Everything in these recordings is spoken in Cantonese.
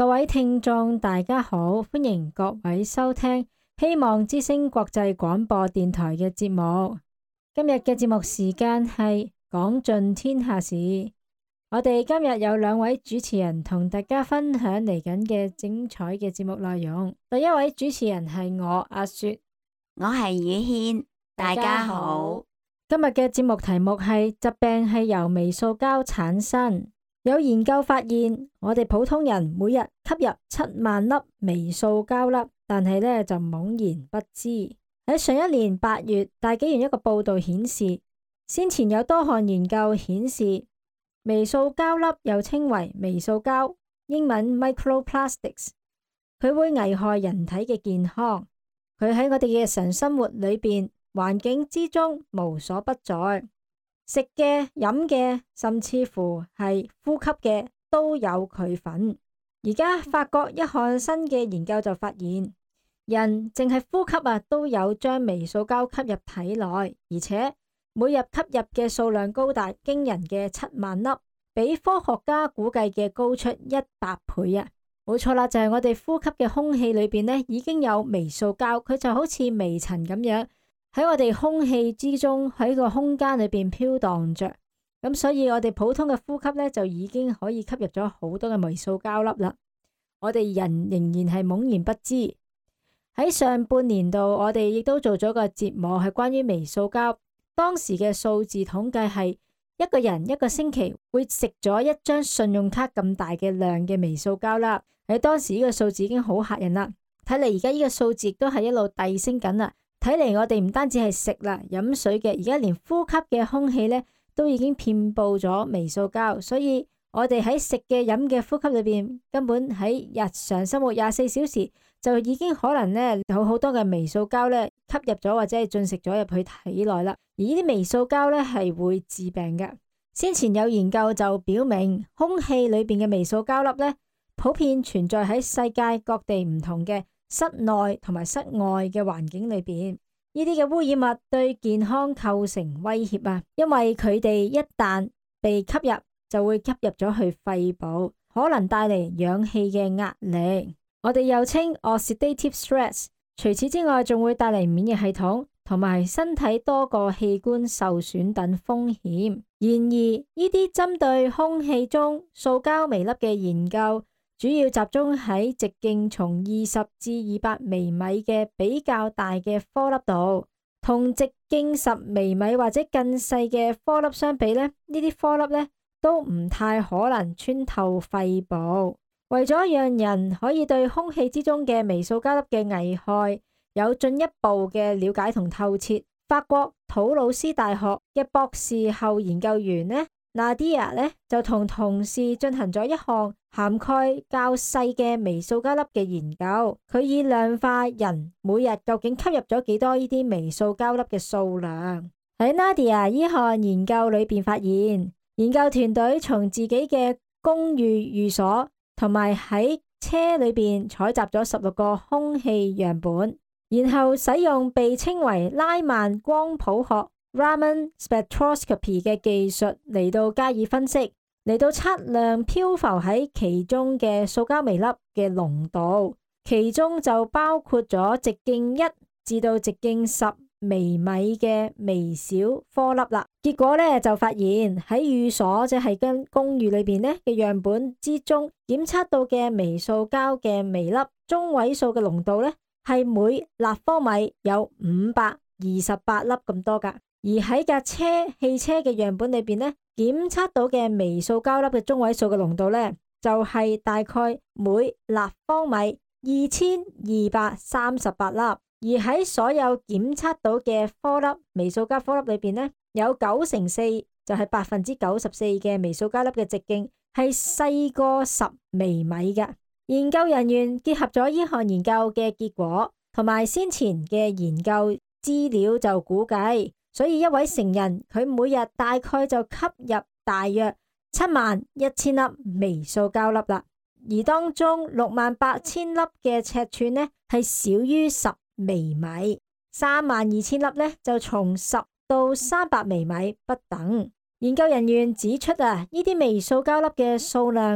位聽眾大家好，歡迎各位收聽希望之聲國際廣播電台嘅節目。今日嘅節目時間係講盡天下事。我哋今日有兩位主持人同大家分享嚟緊嘅精彩嘅節目內容。第一位主持人係我阿雪， 我係宇軒，大家好。 今日嘅節目題目係疾病係由微塑膠產生。有研究發現，我哋普通人每日吸入7萬粒微塑膠粒，但係呢就懵然不知。喺上一年8月，大紀元一個報道顯示，先前有多項研究顯示，微塑膠粒又稱為微塑膠，英文 microplastics， 佢會危害人體嘅健康。佢喺我哋嘅日常生活裏邊、環境之中無所不在，食嘅、飲嘅，甚至乎係呼吸嘅都有佢份。而家法國一項新嘅研究就發現，人淨係呼吸都有將微塑膠吸入體內，而且每日吸入嘅數量高達驚人嘅7萬粒，比科學家估計嘅高出100倍啊！冇錯啦，就係我哋呼吸嘅空氣裏邊呢已經有微塑膠，佢就好似微塵咁樣喺我哋空氣之中，喺個空間裏邊飄蕩着。咁所以我哋普通嘅呼吸呢，就已經可以吸入咗好多嘅微塑膠粒啦。我哋人仍然係懵然不知。喺上半年度，我哋亦都做咗個節目係關於微塑膠。當時嘅數字統計係一個人一個星期會食咗一張信用卡咁大嘅量嘅微塑膠啦。喺當時呢個數字已經好嚇人啦。睇嚟而家呢個數字都係一路遞升緊啦。睇嚟我哋唔單止係食啦、飲水嘅，而家連呼吸嘅空氣呢都已經遍佈咗微塑膠。所以我哋喺食嘅、飲嘅、呼吸裏邊，根本喺日常生活24小時就已經可能呢有好多嘅微塑膠呢吸入咗或者係進食咗入去體內啦。而呢啲微塑膠呢係會致病嘅。先前有研究就表明，空氣裏邊嘅微塑膠粒呢普遍存在喺世界各地唔同嘅室內同埋室外嘅環境裏邊。呢啲嘅污染物對健康構成威脅啊，因為佢哋一旦被吸入，就會吸入咗去肺部，可能帶嚟氧氣嘅壓力。我哋又稱 oxidative stress。除此之外，仲會帶嚟免疫系統同埋身體多個器官受損等風險。然而，呢啲針對空氣中塑膠微粒嘅研究，主要集中喺直徑從20至200微米嘅比較大嘅顆粒度，同直徑10微米或者更細嘅顆粒相比呢，呢啲顆粒呢都唔太可能穿透肺部。為咗讓人可以對空氣之中嘅微塑膠粒嘅危害有進一步嘅了解同透徹，法國土魯斯大學嘅博士後研究員呢，Nadia 呢就同同事進行咗一項涵蓋較細嘅微塑膠粒嘅研究。佢以量化人每日究竟吸入咗幾多呢啲微塑膠粒嘅數量。喺 Nadia 呢項研究裏邊發現，研究團隊從自己嘅公寓寓所同埋喺車裏邊採集咗16個空氣樣本，然後使用被稱為拉曼光譜學 Raman spectroscopy 嘅技術嚟到加以分析，嚟到測量漂浮喺其中嘅塑膠微粒嘅濃度，其中就包括咗直徑1至到直徑10微米嘅微小顆粒啦。結果呢就發現喺寓所即係跟公寓裏邊呢嘅樣本之中，檢測到嘅微塑膠嘅微粒中位數嘅濃度呢係每立方米有528粒咁多噶。而喺架汽車嘅樣本裏邊呢，檢測到嘅微塑膠粒嘅中位數嘅濃度呢就係大概每立方米2238粒。而喺所有檢測到嘅顆粒微塑膠顆粒裏邊呢，有9%，就係94%嘅微塑膠粒嘅直徑係細過10微米嘅。研究人員結合咗呢項研究嘅結果同埋先前嘅研究資料，就估計，所以一位成人佢每日大概就吸入大約71000粒微塑膠粒啦。而當中68000粒嘅尺寸呢係少於10微米，32000粒呢就從10到300微米不等。研究人員指出呢啲微塑膠粒嘅數量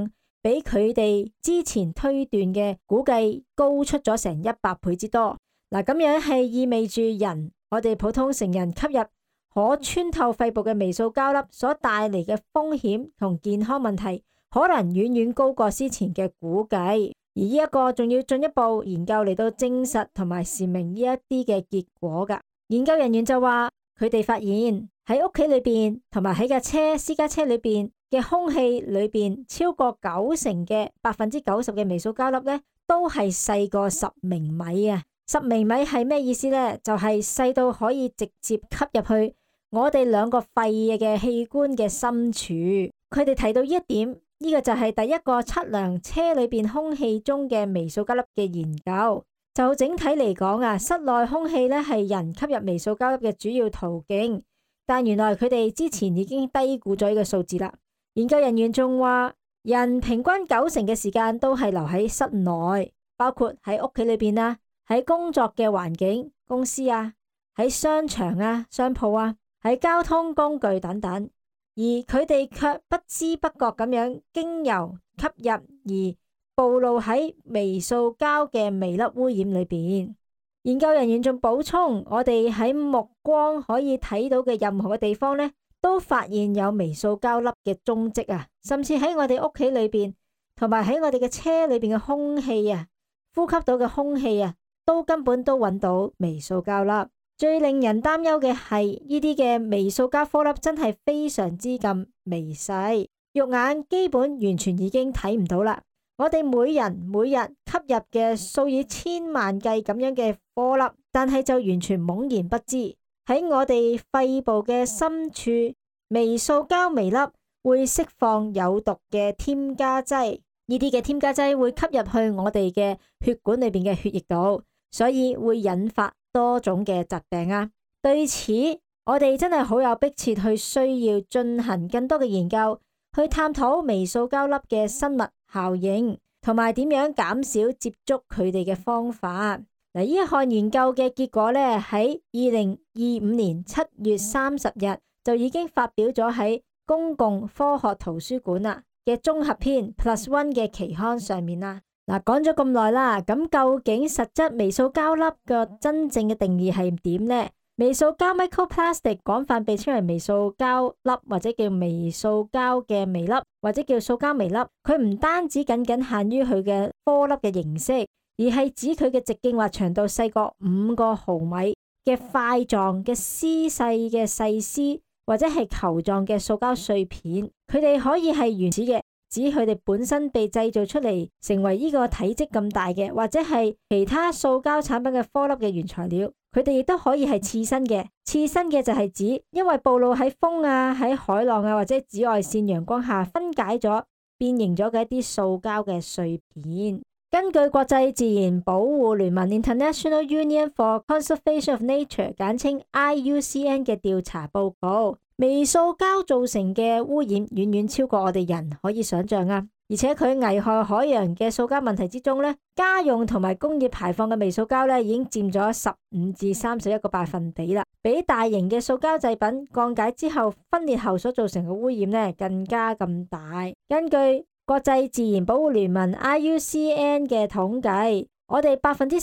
比佢哋之前推斷嘅估計高出咗成100倍之多。嗱，咁樣係意味住我哋普通成人吸入可穿透肺部嘅微塑膠粒所帶嚟嘅風險同健康問題，可能遠遠高過之前嘅估計。而呢一個仲要進一步研究嚟到證實同埋闡明呢一啲嘅結果㗎。研究人員就話，佢哋發現喺屋企裏邊同埋喺架私家車裏邊嘅空氣裏邊，超過90%嘅90%嘅微塑膠粒呢，都係細過10微米啊！10微米係咩意思呢？就係細到可以直接吸入去我哋2個肺嘅器官嘅深處。佢哋提到呢一點，呢個就係第一個測量車裏邊空氣中嘅微塑膠粒嘅研究。就整體嚟講啊，室內空氣咧係人吸入微塑膠粒嘅主要途徑，但原來佢哋之前已經低估咗呢個數字啦。研究人員仲話，人平均90%嘅時間都係留喺室內，包括喺屋企裏邊啊，喺工作嘅環境、公司啊，喺商場啊、商鋪啊，喺交通工具等等，而佢哋卻不知不覺咁樣經由吸入而暴露喺微塑膠嘅微粒污染裏邊。研究人員仲補充，我哋喺目光可以睇到嘅任何嘅地方呢，都發現有微塑膠粒嘅蹤跡啊，甚至喺我哋屋企裏邊，同埋喺我哋嘅車裏邊嘅空氣啊，呼吸到嘅空氣啊，都根本都揾到微塑膠粒。最令人擔憂嘅係呢啲嘅微塑膠顆粒真係非常之咁微細，肉眼基本完全已經睇唔到啦。我哋每人每日吸入嘅數以千萬計咁樣嘅顆粒，但係就完全懵然不知。喺我哋肺部嘅深處，微塑膠微粒會釋放有毒嘅添加劑，呢啲嘅添加劑會吸入去我哋嘅血管裏邊嘅血液度，所以會引發多種嘅疾病啊。對此，我哋真係好有迫切去需要進行更多嘅研究，去探討微塑膠粒嘅生物效應，同埋點樣減少接觸佢哋嘅方法。嗱，呢一項研究嘅結果咧，喺2025年7月30日就已經發表咗喺公共科學圖書館啦嘅綜合篇 Plus1 嘅期刊上面啦。嗱，講咗咁耐啦，咁究竟實質微塑膠粒嘅真正嘅定義係點呢？微塑膠 microplastic 廣泛被稱為微塑膠粒，或者叫微塑膠嘅微粒，或者叫塑膠微粒。佢唔單止僅限於佢嘅顆粒嘅形式，而係指佢嘅直徑或長度細過5個毫米嘅塊狀嘅絲細嘅細絲，或者係球狀嘅塑膠碎片。佢哋可以係原始嘅，指佢哋本身被製造出嚟成為呢個體積咁大嘅，或者係其他塑膠產品嘅顆粒嘅原材料。佢哋亦都可以係刺身嘅，刺身嘅就係指因為暴露喺風啊、喺海浪啊或者紫外線陽光下分解咗、變形咗嘅一啲塑膠嘅碎片。根據國際自然保護聯盟 International Union for Conservation of Nature 簡稱 IUCN 嘅調查報告，微塑膠造成嘅污染遠遠超過我哋人可以想象啊！而且佢危害海洋嘅塑膠問題之中呢，家用同埋工業排放嘅微塑膠呢已經佔咗15至31%啦，比大型嘅塑膠製品降解之後分裂後所造成嘅污染呢更加咁大。根據國際自然保護聯盟 IUCN 嘅統計，我哋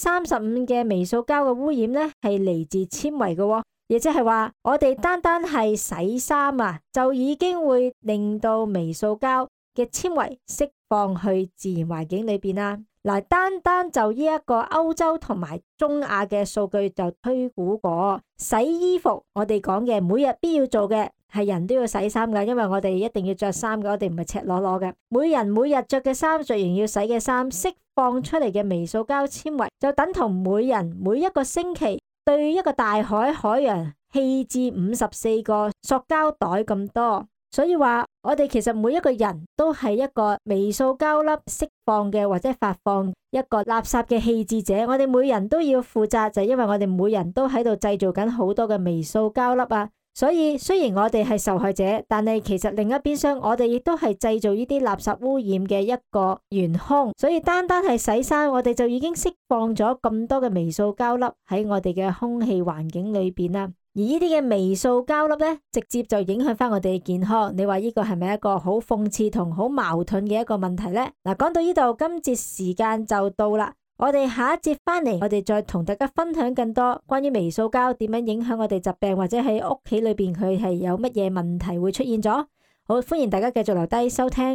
35%嘅微塑膠嘅污染呢係嚟自纖維嘅，亦即係話我哋單係洗衫啊，就已經會令到微塑膠嘅纖維釋放去自然環境裏邊啦。嗱，單就呢一個歐洲同埋中亞嘅數據就推估過，洗衣服我哋講嘅每日必要做嘅係人都要洗衫噶，因為我哋一定要着衫嘅，我哋唔係赤裸裸嘅。每人每日着嘅衫，着完要洗嘅衫，釋放出嚟嘅微塑膠纖維就等同每人每一個星期對一個大海洋棄置54個塑膠袋咁多。所以話我哋其實每一個人都係一個微塑膠粒釋放嘅或者發放一個垃圾嘅棄置者，我哋每人都要負責，就因為我哋每人都喺度製造緊好多嘅微塑膠粒啊。所以雖然我哋係受害者，但係其實另一邊廂我哋亦都係製造呢啲垃圾污染嘅一個元兇。所以單係洗衫，我哋就已經釋放咗咁多嘅微塑膠粒喺我哋嘅空氣環境裏邊啦。 而呢啲嘅微塑膠粒呢，直接就影響翻我哋嘅健康。你話呢個係咪一個好諷刺同好矛盾嘅一個問題呢？嗱，講到呢度，今節時間就到啦。我哋下一節翻嚟，我哋再同大家分享更多關於微塑膠點樣影響我哋疾病，或者喺屋企裏邊佢係有乜嘢問題會出現咗。好，歡迎大家繼續留低收聽。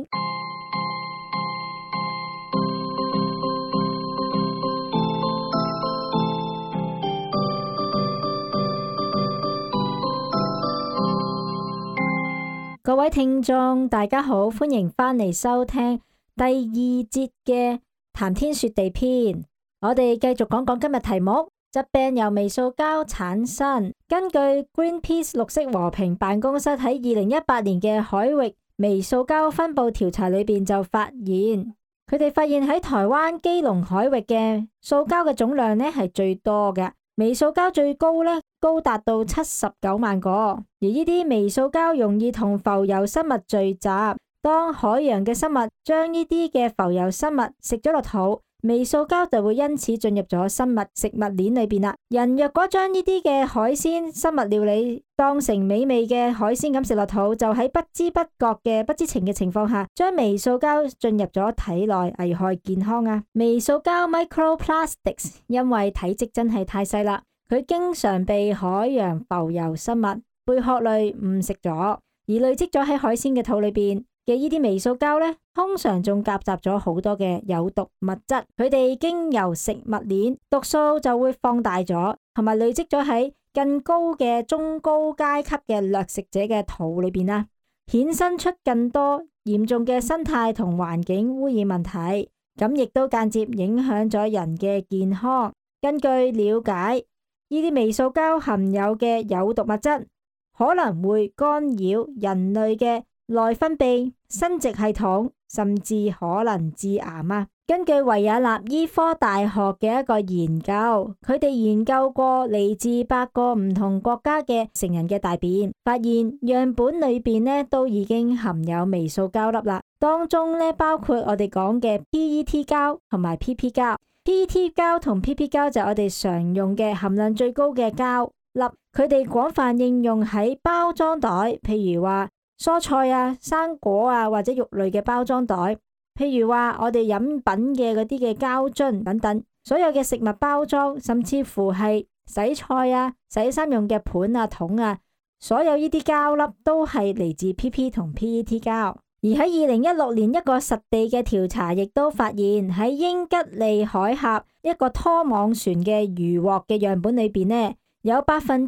各位聽眾，大家好，歡迎翻嚟收聽第二節嘅談天說地篇。我哋繼續講講今日題目：疾病由微塑膠產生。根據 Greenpeace 綠色和平辦公室喺2018年嘅海域微塑膠分布調查裏邊就發現，佢哋發現喺台灣基隆海域嘅塑膠嘅總量呢係最多嘅，微塑膠最高呢高達到79萬個。而呢啲微塑膠容易同浮游生物聚集，當海洋嘅生物將呢啲嘅浮游生物食咗落肚，微塑膠就會因此進入咗生物食物鏈裏邊啦。人若果將呢啲嘅海鮮生物料理當成美味嘅海鮮咁食落肚，就喺不知不覺嘅不知情嘅情況下，將微塑膠進入咗體內，危害健康啊！微塑膠 microplastics 因為體積真係太細啦，佢經常被海洋浮游生物、貝殼類誤食咗，而累積咗喺海鮮嘅肚裏邊嘅呢啲微塑膠呢，通常仲夾雜咗好多嘅有毒物質，佢哋經由食物鏈，毒素就會放大咗，同埋累積咗喺更高嘅中高階級嘅掠食者嘅肚裏邊啦，衍生出更多嚴重嘅生態同環境污染問題，咁亦都間接影響咗人嘅健康。根據了解，呢啲微塑膠含有嘅有毒物質可能會干擾人類嘅內分泌、生殖系統，甚至可能致癌啊！根據維也納醫科大學嘅一個研究，佢哋研究過嚟自8個唔同國家嘅成人嘅大便，發現樣本裏邊呢都已經含有微塑膠粒啦。當中呢包括我哋講嘅 PET 膠同埋 PP 膠。PET 膠同 PP 膠就係我哋常用嘅含量最高嘅膠粒，佢哋廣泛應用喺包裝袋，譬如話蔬菜啊、生果啊或者肉類嘅包裝袋，譬如話我哋飲品嘅嗰啲嘅膠樽等等，所有嘅食物包裝，甚至乎係洗菜啊、洗衫用嘅盤啊、桶啊，所有呢啲膠粒都係嚟自 PP 同 PET 膠。而喺2016年一個實地嘅調查，亦都發現喺英吉利海峽一個拖網船嘅漁獲嘅樣本裏邊呢，有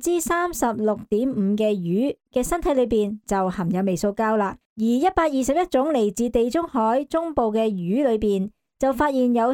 36.5%嘅魚嘅身體裏邊就含有微塑膠啦。而121種嚟自地中海中部嘅魚裏邊，就發現有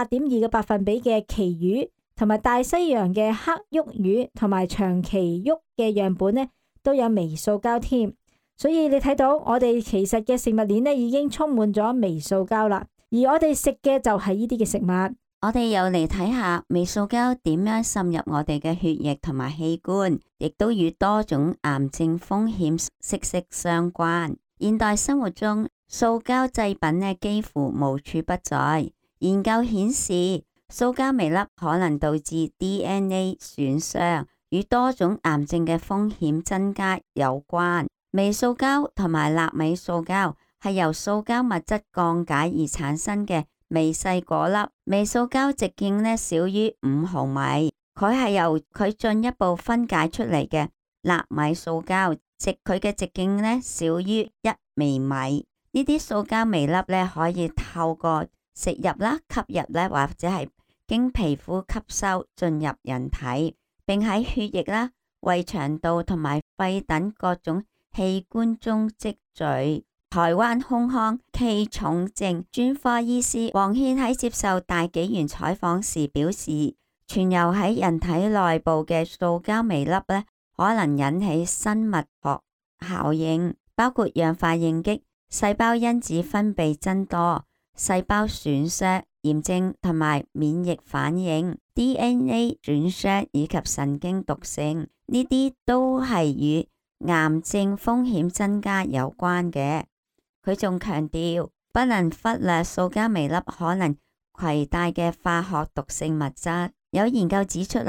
18.2%嘅旗魚同埋大西洋嘅黑沃魚同埋長鰭沃嘅樣本呢，都有微塑膠添。所以你睇到我哋其實嘅食物鏈呢已經充滿咗微塑膠啦，而我哋食嘅就係呢啲嘅食物。 我哋又嚟睇下微塑膠點樣滲入我哋嘅血液同埋器官，亦都與多種癌症風險息息相關。現代生活中，塑膠製品呢幾乎無處不在。研究顯示，塑膠微粒可能導致 DNA 損傷，與多種癌症嘅風險增加有關。微塑膠同埋納米塑膠係由塑膠物質降解而產生嘅微細顆粒。微塑膠直徑呢少於5毫米，佢係由佢進一步分解出嚟嘅納米塑膠，佢嘅直徑呢少於1微米。呢啲塑膠微粒呢可以透過食入啦、吸入呢，或者係經皮膚吸收進入人體，並喺血液啦、胃腸道同埋肺等各種器官中積聚。台灣胸腔暨重症專科醫師黃憲喺接受大紀元採訪時表示，存有喺人體內部嘅塑膠微粒呢，可能引起生物學效應，包括氧化應激、細胞因子分泌增多、細胞損傷、炎症同埋免疫反應、DNA 損傷以及神經毒性，呢啲都係與癌症風險增加有關嘅。佢仲強調，不能忽略塑膠微粒可能攜帶嘅化學毒性物質。有研究指出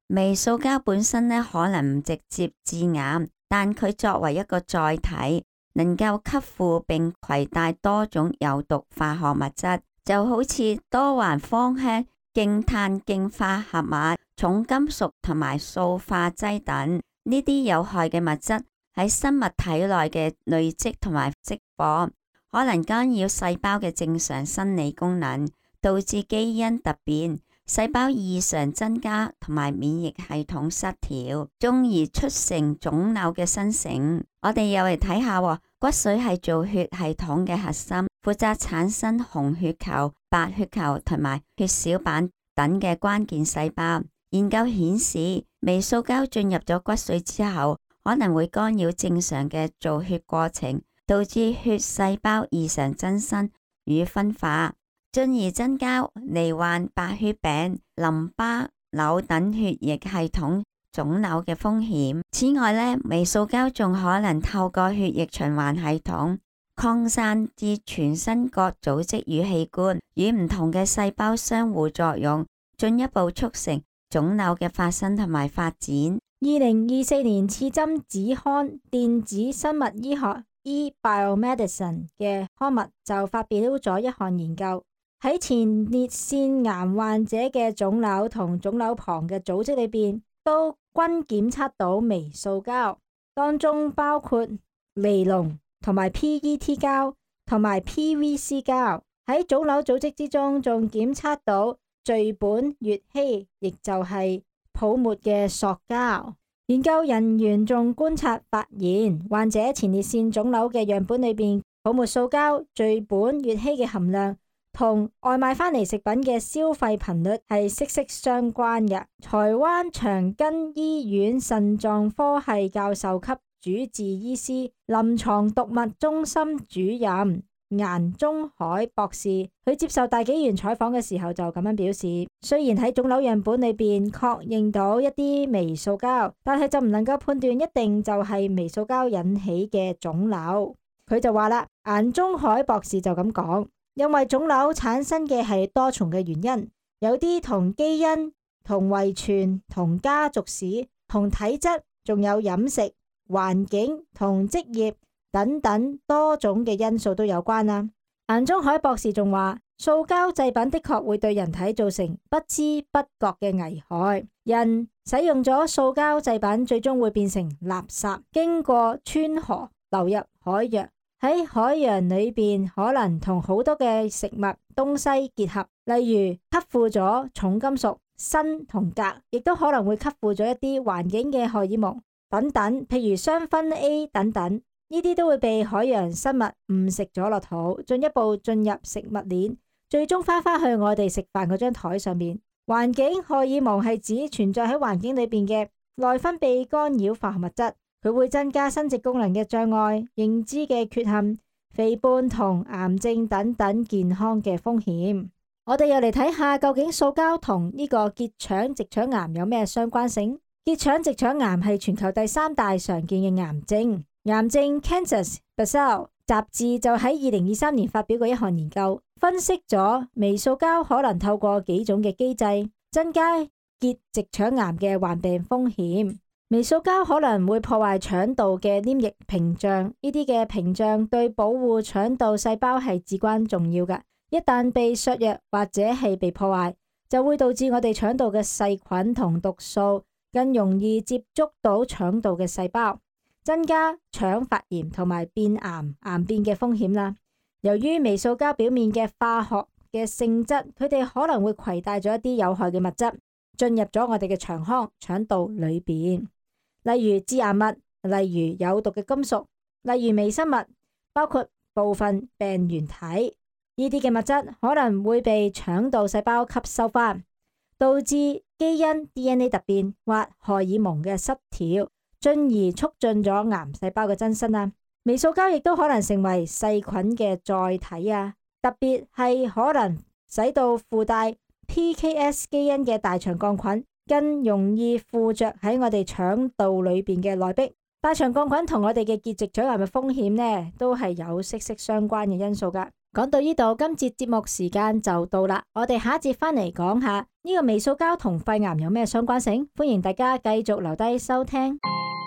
微塑膠本身呢可能唔直接致癌，但佢作為一個載體，能夠吸附並攜帶多種有毒化學物質，就好似多環芳香徑碳徑化合物、重金屬同埋塑化劑等。呢啲有害嘅物質喺生物體內嘅累積同埋釋放，可能干擾細胞嘅正常生理功能，導致基因突變、細胞異常增加同埋免疫系統失調，從而促成腫瘤嘅生成。我哋又嚟睇下，骨髓係造血系統嘅核心，負責產生紅血球、白血球同埋血小板等嘅關鍵細胞。研究顯示，微塑膠進入咗骨髓之後，可能會干擾正常嘅造血過程，導致血細胞異常增生與分化，進而增加罹患白血病、淋巴瘤等血液系統腫瘤嘅風險。此外呢，微塑膠仲可能透過血液循環系統擴散至全身各組織與器官，與唔同嘅細胞相互作用，進一步促成腫瘤嘅發生同埋發展。 2024年刺針子刊《電子生物醫學 eBiomedicine》嘅刊物就發表咗一項研究，喺前列腺癌患者嘅腫瘤同腫瘤旁嘅組織裏邊，都均檢測到微塑膠，當中包括尼龍同埋 PET 膠同埋 PVC 膠。喺腫瘤組織之中，仲檢測到聚苯乙烯，亦就係泡沫嘅塑膠。研究人員仲觀察發現，患者前列腺腫瘤嘅樣本裏邊，泡沫塑膠、聚苯乙烯嘅含量同外賣返嚟食品嘅消費頻率係息息相關嘅。台灣長庚醫院腎臟科系教授級主治醫師、臨床毒物中心主任顏宗海博士，佢接受大紀元採訪嘅時候就咁樣表示，雖然喺腫瘤樣本裏邊確認到一啲微塑膠，但係就唔能夠判斷一定就係微塑膠引起嘅腫瘤。佢就話啦，顏宗海博士就咁講，因為腫瘤產生嘅係多重嘅原因，有啲同基因、同遺傳、同家族史、同體質，仲有飲食、環境同職業等等多種嘅因素都有關啦。顏宗海博士仲話，塑膠製品的確會對人體造成不知不覺嘅危害。人使用咗塑膠製品，最終會變成垃圾，經過川河流入海洋，喺海洋裏邊可能同好多嘅食物東西結合，例如吸附咗重金屬、砷同鎘，亦都可能會吸附咗一啲環境嘅荷爾蒙等等，譬如雙酚 A 等等。呢啲都會被海洋生物誤食咗落肚，進一步進入食物鏈，最終翻返去我哋食飯嗰張台上面。環境荷爾蒙係指存在喺環境裏邊嘅內分泌干擾化學物質，佢會增加生殖功能嘅障礙、認知嘅缺陷、肥胖同癌症等等健康嘅風險。我哋又嚟睇下究竟塑膠同呢個結腸直腸癌有咩相關性？結腸直腸癌係全球第3大常見嘅癌症。癌症 Cancers Basel 雜誌就喺2023年發表過一項研究，分析咗微塑膠可能透過幾種嘅機制增加結直腸癌嘅患病風險。微塑膠可能會破壞腸道嘅黏液屏障，呢啲嘅屏障對保護腸道細胞係至關重要嘅。一旦被削弱或者係被破壞，就會導致我哋腸道嘅細菌同毒素更容易接觸到腸道嘅細胞，增加腸發炎同埋變癌、癌變嘅風險啦。由於微塑膠表面嘅化學嘅性質，佢哋可能會攜帶咗一啲有害嘅物質進入咗我哋嘅腸腔、腸道裏邊，例如致癌物、例如有毒嘅金屬、例如微生物，包括部分病原體。呢啲嘅物質可能會被腸道細胞吸收返，導致基因 DNA 突變或荷爾蒙嘅失調，進而促進咗癌細胞嘅增生啊！微塑膠亦都可能成為細菌嘅載體啊，特別係可能使到附帶 PKS 基因嘅大腸桿菌更容易附着喺我哋腸道裏邊嘅內壁。大腸桿菌同我哋嘅結直腸癌嘅風險呢，都係有息息相關嘅因素噶。 講到呢度，今節節目時間就到啦。我哋下一節返嚟講下呢個微塑膠同肺癌有咩相關性？歡迎大家繼續留低收聽。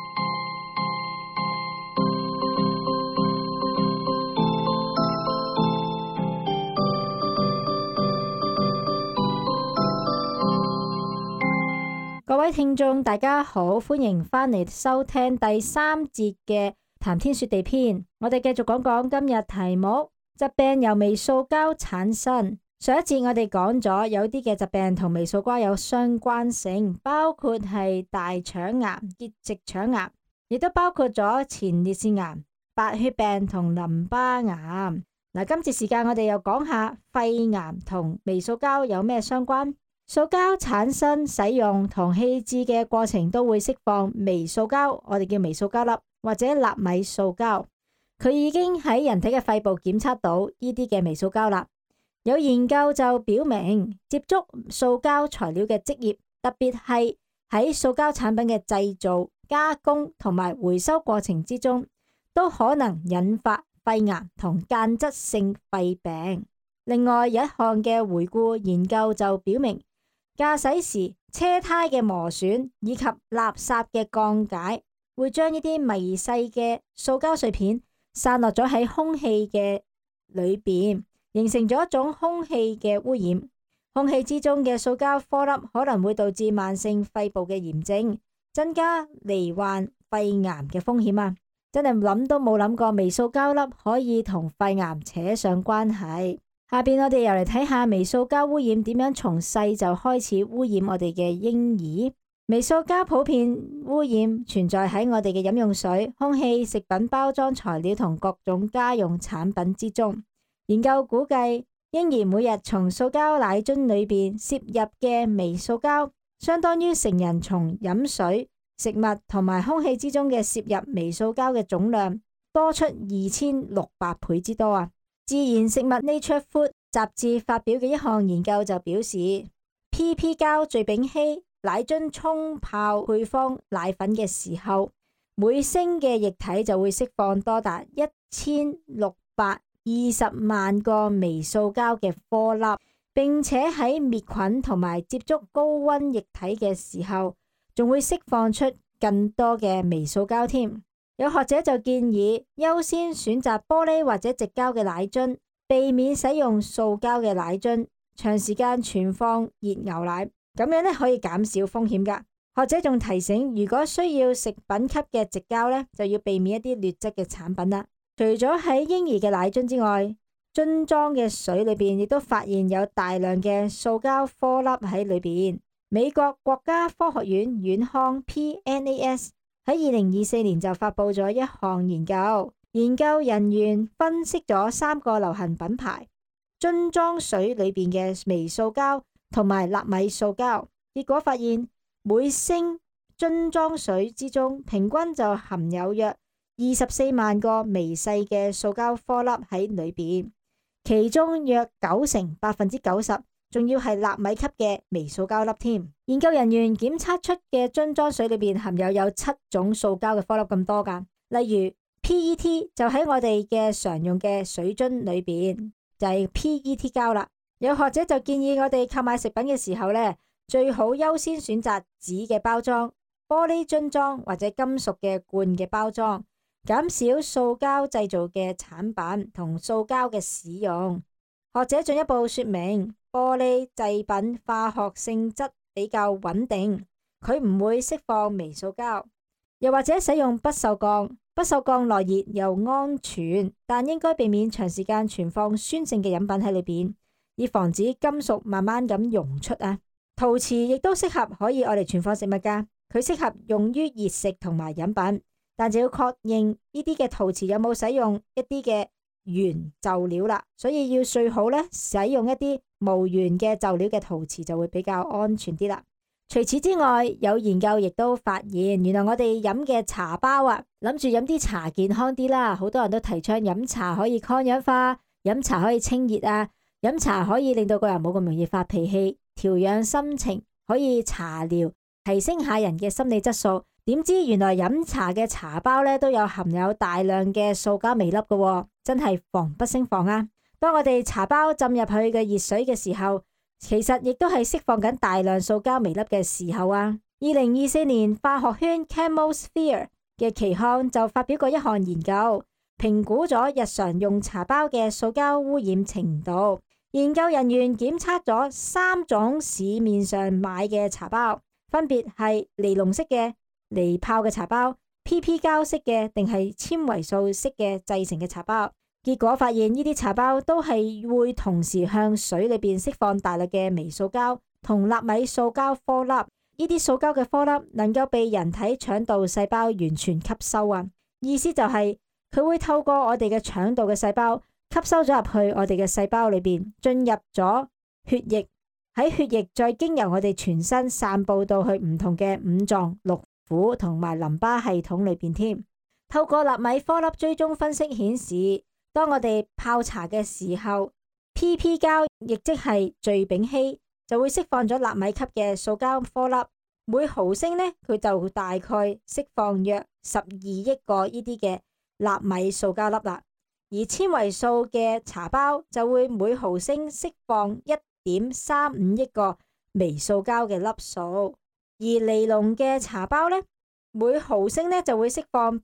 各位聽眾，大家好，歡迎返嚟收聽第三節嘅談天說地篇。我哋繼續講講今日題目：疾病由微塑膠產生。上一節我哋講咗有啲嘅疾病同微塑膠有相關性，包括係大腸癌、結直腸癌，亦都包括咗前列腺癌、白血病同淋巴癌。嗱，今次時間我哋又講下肺癌同微塑膠有咩相關。塑膠產生、使用同棄置嘅過程都會釋放微塑膠，我哋叫微塑膠粒或者納米塑膠。佢已經喺人體嘅肺部檢測到呢啲嘅微塑膠啦。有研究就表明，接觸塑膠材料嘅職業，特別係喺塑膠產品嘅製造、加工同埋回收過程之中，都可能引發肺癌同間質性肺病。另外有一項嘅回顧研究就表明，駕駛時車胎嘅磨損以及垃圾嘅降解，會將呢啲微細嘅塑膠碎片散落咗喺空氣嘅裏邊，形成咗一種空氣嘅污染。空氣之中嘅塑膠顆粒可能會導致慢性肺部嘅炎症，增加罹患肺癌嘅風險啊！真係諗都冇諗過微塑膠粒可以同肺癌扯上關係。下邊我哋又嚟睇下微塑膠污染點樣從細就開始污染我哋嘅嬰兒。微塑膠普遍污染存在喺我哋嘅飲用水、空氣、食品包裝材料同各種家用產品之中。研究估計，嬰兒每日從塑膠奶樽裏邊攝入嘅微塑膠，相當於成人從飲水、食物同埋空氣之中嘅攝入微塑膠嘅總量多出2600倍之多啊！自然食物 Nature Food 雜誌發表嘅一項研究就表示， PP 膠聚丙烯奶樽沖泡配方奶粉嘅時候，每升嘅液體就會釋放多達1620萬個微塑膠嘅顆粒，並且喺滅菌同埋接觸高溫液體嘅時候，仲會釋放出更多嘅微塑膠添。有學者就建議優先選擇玻璃或者矽膠嘅奶樽，避免使用塑膠嘅奶樽，長時間存放熱牛奶，咁樣可以減少風險噶。學者仲提醒，如果需要食品級嘅矽膠呢，就要避免一啲劣質嘅產品啦。除咗喺嬰兒嘅奶樽之外，樽裝嘅水裏邊亦都發現有大量嘅塑膠顆粒喺裏邊。美國國家科學院院刊 PNAS 喺2024年就發佈咗一項研究，研究人員分析咗3個流行品牌樽裝水裏邊嘅微塑膠同埋納米塑膠，結果發現每升樽裝水之中，平均就含有約24萬個微細嘅塑膠顆粒喺裏邊，其中約90%仲要係納米級嘅微塑膠粒添。研究人員檢測出嘅樽裝水裏邊含有7種塑膠嘅顆粒咁多噶，例如 PET 就喺我哋嘅常用嘅水樽裏邊就係 PET 膠啦。有學者就建議我哋購買食品嘅時候呢，最好優先選擇紙嘅包裝、玻璃樽裝或者金屬嘅罐嘅包裝，減少塑膠製造嘅產品同塑膠嘅使用。學者進一步說明，玻璃製品化學性質比較穩定，佢唔會釋放微塑膠。又或者使用不鏽鋼，不鏽鋼耐熱又安全，但應該避免長時間存放酸性嘅飲品喺裏邊，以防止金屬慢慢咁溶出啊。陶瓷亦都適合可以愛嚟存放食物噶，佢適合用於熱食同埋飲品，但就要確認呢啲嘅陶瓷有冇使用一啲嘅原就料啦，所以要最好呢使用一啲無原嘅就料嘅陶瓷就會比較安全啲啦。除此之外，有研究亦都發現，原來我哋飲嘅茶包啊，諗住飲啲茶健康啲啦，好多人都提倡飲茶可以抗氧化，飲茶可以清熱啊，飲茶可以令到個人冇咁容易發脾氣，調養心情，可以茶療，提升下人嘅心理質素。點知原來飲茶嘅茶包呢都有含有大量嘅塑膠微粒㗎喎，真係防不勝防啊！ 當我哋茶包浸入去嘅熱水嘅時候，其實亦都係釋放緊大量塑膠微粒嘅時候啊。2024年化學圈 Chemosphere 嘅期刊就發表過一項研究，評估咗日常用茶包嘅塑膠污染程度。研究人員檢測咗3種市面上買嘅茶包，分別係尼龍式嘅、尼泡嘅茶包、PP 膠式嘅定係纖維素式嘅製成嘅茶包。結果發現呢啲茶包都係會同時向水裏邊釋放大量嘅微塑膠同納米塑膠顆粒。呢啲塑膠嘅顆粒能夠被人體腸道細胞完全吸收啊！意思就係佢會透過我哋嘅腸道嘅細胞吸收咗入去我哋嘅細胞裏邊，進入咗血液，喺血液再經由我哋全身散布到去唔同嘅五臟六腑同埋淋巴系統裏邊添。透過納米顆粒追蹤分析顯示，當我哋泡茶嘅時候 ，PP 膠亦即係聚丙烯就會釋放咗納米級嘅塑膠顆粒，每毫升呢，佢就大概釋放約12億個呢啲嘅納米塑膠粒啦。而纖維素嘅茶包就會每毫升釋放1.35億個微塑膠嘅粒數，而尼龍嘅茶包呢，每毫升呢就會釋放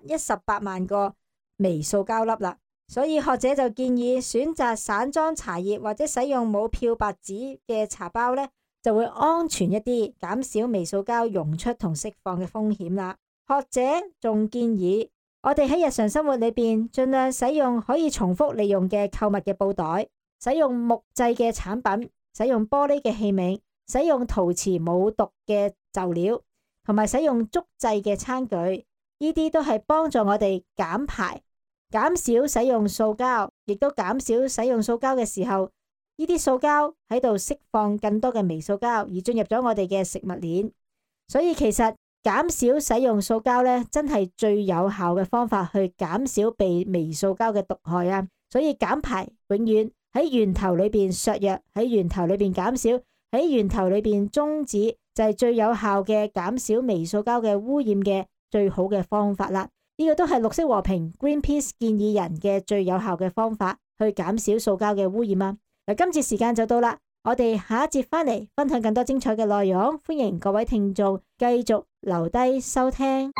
818萬個微塑膠粒啦。所以學者就建議選擇散裝茶葉或者使用冇漂白紙嘅茶包呢，就會安全一啲，減少微塑膠溶出同釋放嘅風險啦。學者仲建議我哋喺日常生活裏邊盡量使用可以重複利用嘅購物嘅布袋，使用木製嘅產品，使用玻璃嘅器皿，使用陶瓷冇毒嘅就料，同埋使用竹製嘅餐具。呢啲都係幫助我哋減排，減少使用塑膠，亦都減少使用塑膠嘅時候，呢啲塑膠喺度釋放更多嘅微塑膠，而進入咗我哋嘅食物鏈。所以其實減少使用塑膠呢，真係最有效嘅方法去減少被微塑膠嘅毒害啊！所以減排永遠喺源頭裏邊削弱，喺源頭裏邊減少，喺源頭裏邊終止，就係最有效嘅減少微塑膠嘅污染嘅最好嘅方法啦。呢個都係綠色和平 Greenpeace 建議人嘅最有效嘅方法，去減少塑膠嘅污染啊！嗱，今次時間就到啦，我哋下一節翻嚟分享更多精彩嘅內容，歡迎各位聽眾繼續留低收聽。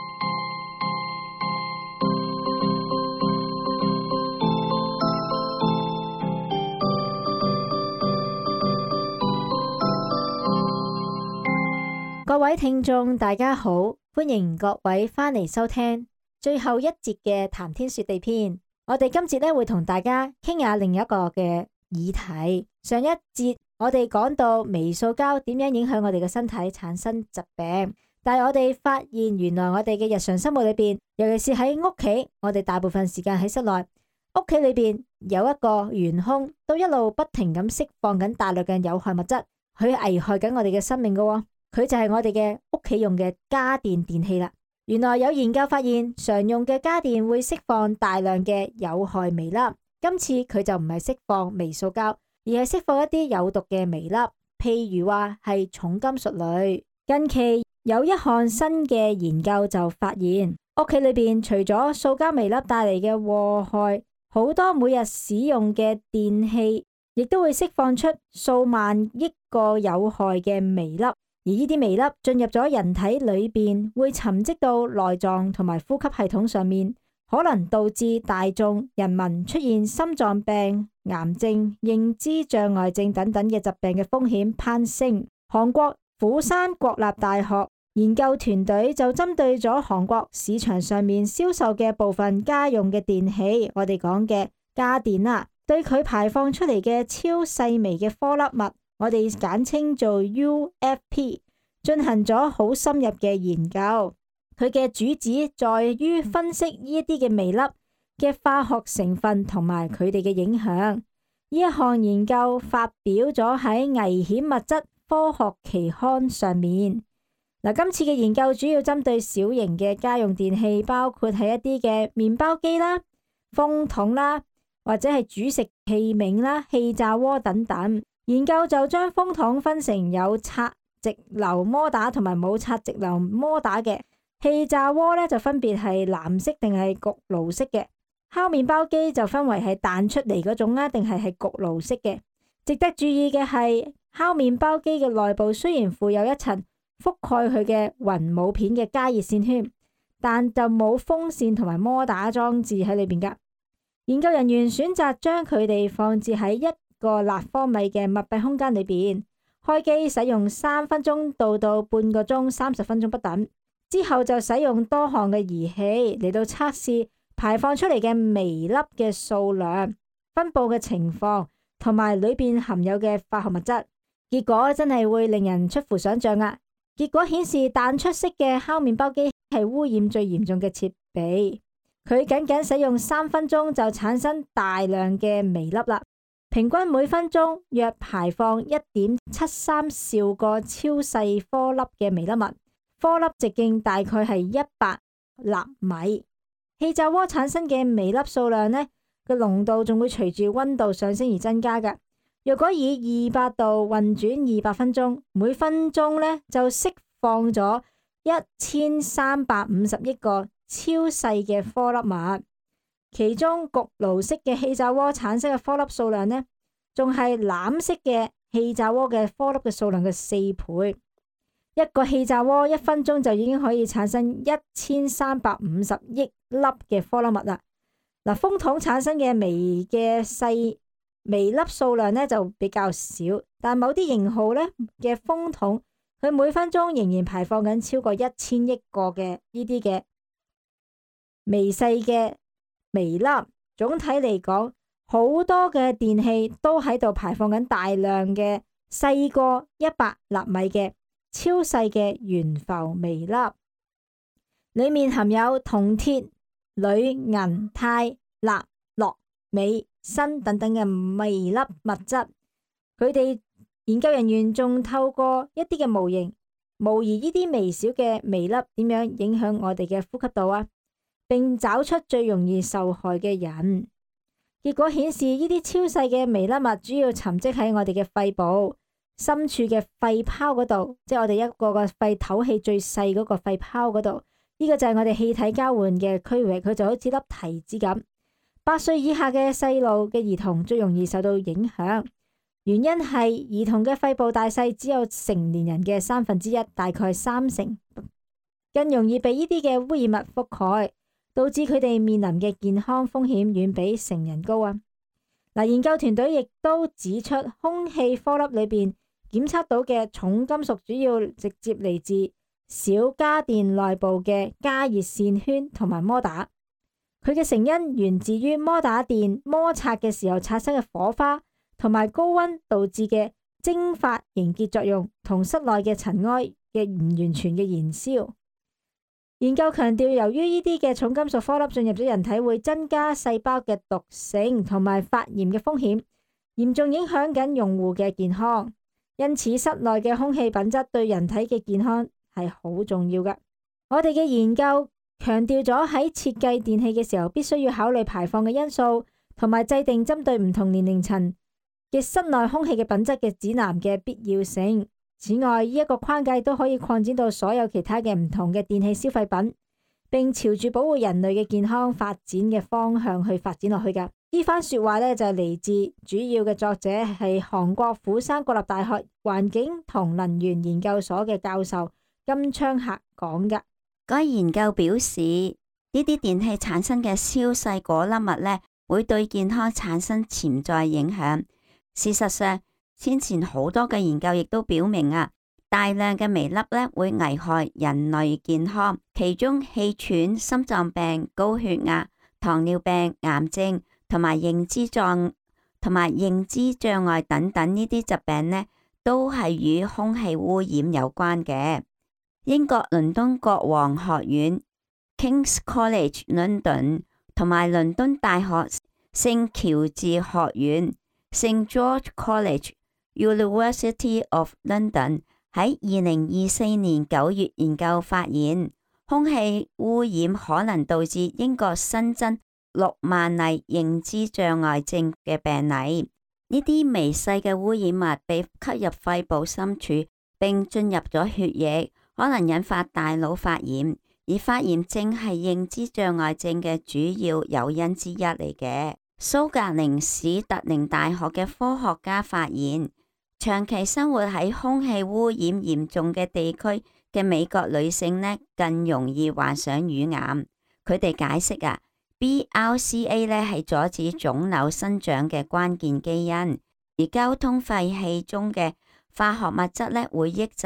各位聽眾大家好，歡迎各位翻嚟收聽最後一節嘅談天說地篇。我哋今節咧會同大家傾下另一個嘅議題。上一節我哋講到微塑膠點樣影響我哋嘅身體產生疾病，但係我哋發現原來我哋嘅日常生活裏邊，尤其是喺屋企，我哋大部分時間喺室內，屋企裏邊有一個圓空，都一路不停咁釋放緊大量嘅有害物質，佢危害緊我哋嘅生命㗎。佢就係我哋嘅屋企用嘅家電電器啦。原來有研究發現，常用嘅家電會釋放大量嘅有害微粒。今次佢就唔係釋放微塑膠，而係釋放一啲有毒嘅微粒，譬如話係重金屬類。近期有一項新嘅研究就發現，屋企裏邊除咗塑膠微粒帶嚟嘅禍害，好多每日使用嘅電器亦都會釋放出數萬億個有害嘅微粒。而呢啲微粒進入咗人體裏邊，會沉積到內臟同埋呼吸系統上面，可能導致大眾人民出現心臟病、癌症、認知障礙症等等嘅疾病嘅風險攀升。韓國釜山國立大學研究團隊就針對咗韓國市場上面銷售嘅部分家用嘅電器，我哋講嘅家電啦，對佢排放出嚟嘅超細微嘅顆粒物，我哋簡稱做 UFP， 進行咗好深入嘅研究。佢嘅主旨在於分析呢一啲嘅微粒嘅化學成分同埋佢哋嘅影響。呢一項研究發表咗喺危險物質科學期刊上面。嗱，今次嘅研究主要針對小型嘅家用電器，包括係一啲嘅麵包機啦、風筒啦，或者係煮食器皿啦、氣炸鍋等等。研究就將風筒分成有刷直流摩打同埋冇刷直流摩打嘅。氣炸鍋咧就分別係藍色定係焗爐式嘅。 烤麵包機就分為係彈出嚟嗰種啊，定係焗爐式嘅。值得注意嘅係，烤麵包機嘅內部雖然附有一層覆蓋佢嘅雲母片嘅加熱線圈，但就冇風扇同埋摩打裝置喺裏邊噶。研究人員選擇將佢哋放置喺一個立方米嘅密閉空間裏邊，開機使用3分鐘到半個鐘30分鐘不等，之後就使用多項嘅儀器嚟到測試排放出嚟嘅微粒嘅數量、分布嘅情況同埋裏邊含有嘅化學物質。結果真係會令人出乎想象啊！結果顯示彈出式嘅烤麵包機係污染最嚴重嘅設備，佢僅使用3分鐘就產生大量嘅微粒啦。平均每分鐘約排放1.73兆個超細顆粒嘅微粒物，顆粒直徑大概係100納米。氣炸鍋產生嘅微粒數量呢，個濃度仲會隨住溫度上升而增加㗎。若果以200度運轉200分鐘，每分鐘呢就釋放咗1350億個超細嘅顆粒物，其中焗爐式嘅氣炸鍋產生嘅顆粒數量呢，仲係籃式嘅氣炸鍋嘅顆粒嘅數量嘅4倍。一個氣炸鍋1分鐘就已經可以產生1350億粒嘅顆粒物啦。嗱，風筒產生嘅細微粒數量呢就比較少，但某啲型號呢嘅風筒，佢每分鐘仍然排放緊超過1000億個嘅呢啲嘅微細嘅微粒。總體嚟講，好多嘅電器都喺度排放緊大量嘅細過100納米嘅超細嘅懸浮微粒，裏面含有銅、鐵、鋁、銀、鈦、鈉、鉻、鎂、砷等等嘅微粒物質。佢哋研究人員仲透過一啲嘅模型模擬呢啲微小嘅微粒點樣影響我哋嘅呼吸道啊，並找出最容易受害嘅人。結果顯示呢啲超細嘅微粒物主要沉積喺我哋嘅肺部深處嘅肺泡嗰度，即係我哋一個個肺透氣最細嗰個肺泡嗰度。呢個就係我哋氣體交換嘅區域，佢就好似粒提子咁。8歲以下嘅細路嘅兒童最容易受到影響，原因係兒童嘅肺部大細只有成年人嘅1/3，大概30%，更容易被呢啲嘅污染物覆蓋，導致佢哋面臨嘅健康風險遠比成人高啊！嗱，研究團隊亦都指出，空氣顆粒裏邊檢測到嘅重金屬主要直接嚟自小家電內部嘅加熱線圈同埋摩打。佢嘅成因源自於摩打電摩擦嘅時候產生嘅火花，同埋高溫導致嘅蒸發凝結作用，同室內嘅塵埃嘅唔完全嘅燃燒。研究強調，由於呢啲嘅重金屬顆粒進入咗人體，會增加細胞嘅毒性同埋發炎嘅風險，嚴重影響緊用戶嘅健康。因此，室內嘅空氣品質對人體嘅健康係好重要㗎。我哋嘅研究強調咗喺設計電器嘅時候，必須要考慮排放嘅因素，同埋制定針對唔同年齡層嘅室內空氣嘅品質嘅指南嘅必要性。此外，呢一個框架都可以擴展到所有其他嘅唔同嘅電器消費品，並朝住保護人類嘅健康發展嘅方向去發展落去㗎。呢番說話呢，就係嚟自主要嘅作者係韓國釜山國立大學環境同能源研究所嘅教授金昌赫講㗎。 該研究表示，呢啲電器產生嘅超細顆粒物呢，會對健康產生潛在影響。事實上，先前好多嘅研究亦都表明啊，大量嘅微粒呢會危害人類健康，其中氣喘、心臟病、高血壓、糖尿病、癌症同埋認知障礙等等呢啲疾病呢，都係與空氣污染有關嘅。英國倫敦國王學院 King's College London 同埋倫敦大學聖喬治學院 St George College、University of London 喺2024年9月研究發現，空氣污染可能導致英國新增6萬例認知障礙症嘅病例。呢啲微細嘅污染物被吸入肺部深處，並進入咗血液，可能引發大腦發炎， 而發炎症係認知障礙症嘅主要誘因之一嚟嘅。蘇格蘭史特靈大學嘅科學家發現，長期生活喺空氣污染嚴重嘅地區嘅美國女性呢，更容易患上乳癌。佢哋解釋啊，BRCA 呢係阻止腫瘤生長嘅關鍵基因，而交通廢氣中嘅化學物質呢會抑制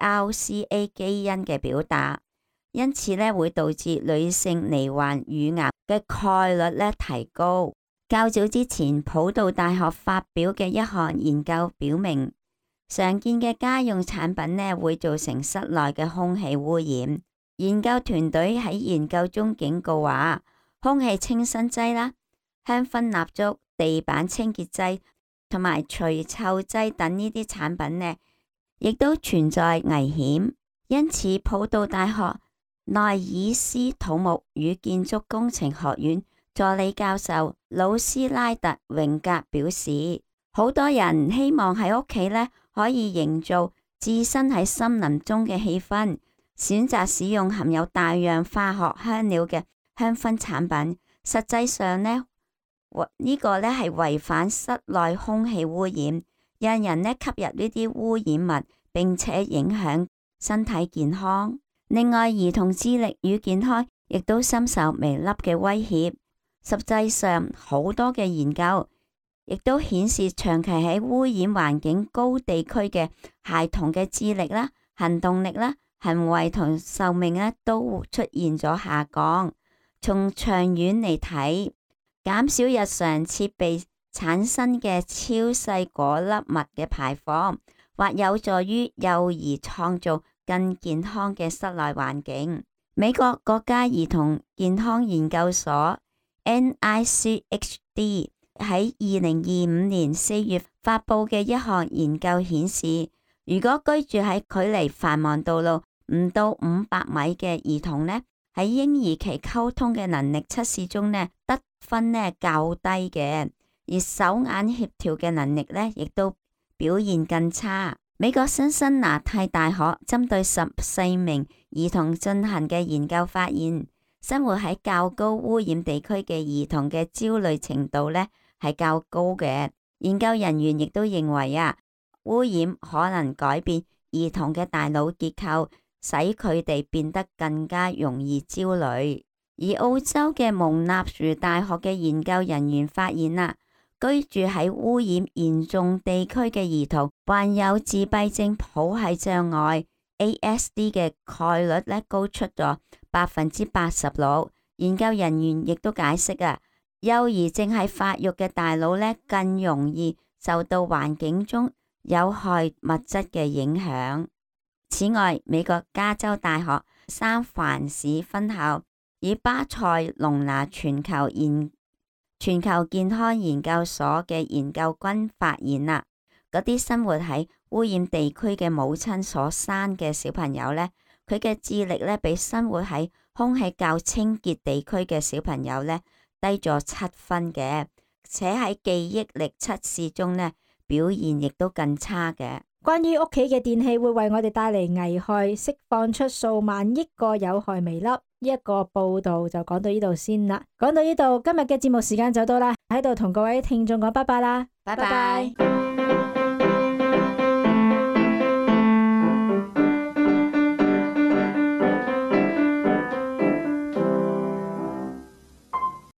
BRCA 基因嘅表達，因此呢會導致女性罹患乳癌嘅概率呢提高。較早之前，普渡大學發表嘅一項研究表明，常見嘅家用產品呢會造成室內嘅空氣污染。研究團隊喺研究中警告話，空氣清新劑啦、香薰蠟燭、地板清潔劑同埋除臭劑等呢啲產品呢，亦都存在危險。因此，普渡大學內爾斯土木與建築工程學院助理教授魯斯拉特榮格表示，好多人希望喺屋企呢可以營造置身喺森林中嘅氣氛，選擇使用含有大量化學香料嘅香薰產品。實際上呢，呢個呢係違反室內空氣污染，讓人呢吸入呢啲污染物，並且影響身體健康。另外，兒童智力與健康亦都深受微粒嘅威脅。實際上，好多嘅研究亦都顯示，長期喺污染環境高地區嘅孩童嘅智力啦、行動力啦、行為同壽命咧都出現咗下降。從長遠嚟睇，減少日常設備產生嘅超細顆粒物嘅排放，或有助於幼兒創造更健康嘅室內環境。美國國家兒童健康研究所 NICHD 喺2025年4月發佈嘅一項研究顯示，如果居住喺距離繁忙道路唔到500米嘅兒童呢，喺嬰兒期溝通嘅能力測試中呢，得分呢較低嘅，而手眼協調嘅能力呢亦都表現更差。美國辛辛那提大學針對14名兒童進行嘅研究發現，生活喺較高污染地區嘅兒童嘅焦慮程度呢係較高嘅。研究人員亦都認為啊，污染可能改變兒童嘅大腦結構，使佢哋變得更加容易焦慮。而澳洲嘅蒙納殊大學嘅研究人員發現啊，居住喺污染嚴重地區嘅兒童患有自閉症譜系障礙 ASD 嘅概率咧高出咗86%。研究人員亦都解釋啊，幼兒正係發育嘅大腦咧更容易受到環境中有害物質嘅影響。此外，美國加州大學三藩市分校以巴塞隆拿全球健康研究所嘅研究均發現啦，嗰啲生活喺污染地區嘅母親所生嘅小朋友呢，佢嘅智力呢比生活喺空氣較清潔地區嘅小朋友呢低咗7分嘅，且喺記憶力測試中呢表現亦都更差嘅。 關於屋企嘅電器會為我哋帶嚟危害，釋放出數萬億個有害微粒，呢一個報道就講到呢度先啦。講到呢度，今日嘅節目時間就到啦，喺度同各位聽眾講拜拜啦， 拜拜。